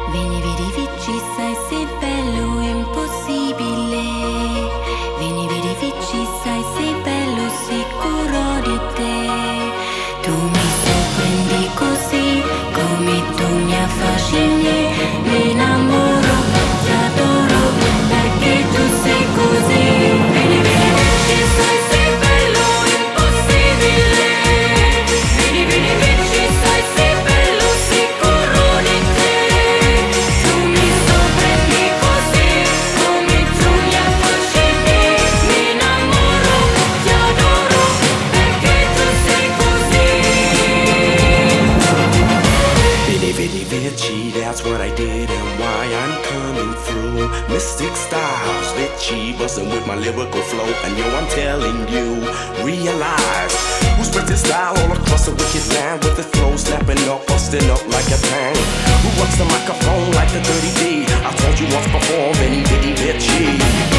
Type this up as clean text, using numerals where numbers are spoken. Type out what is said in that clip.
Vieni, vedi, vici, sai, sei bello, è impossibile. Vieni, vedi, vici, sai, sei bello, sicuro di te. Tu mi sorprendi così, come tu mi affascini. Mi innamoro, ti adoro, perché tu sei così. Vieni, vedi, vici, sai, sei bello, impossibile. Vieni, vedi, vici, sai, sei bello, sicuro di te. Tu mi sorprendi così, come tu mi affascini. Mi innamoro, ti adoro, perché tu sei così. Bitty bitty bitchy, that's what I did and why I'm coming through. Mystic styles, bitchy, bustin' with my lyrical flow. And yo, I'm telling you, realize who spreads his style all across the wicked land with his flow snapping up, busting up like a bang. Who works the microphone like the dirty D? I told you once before, bitty bitty bitchy.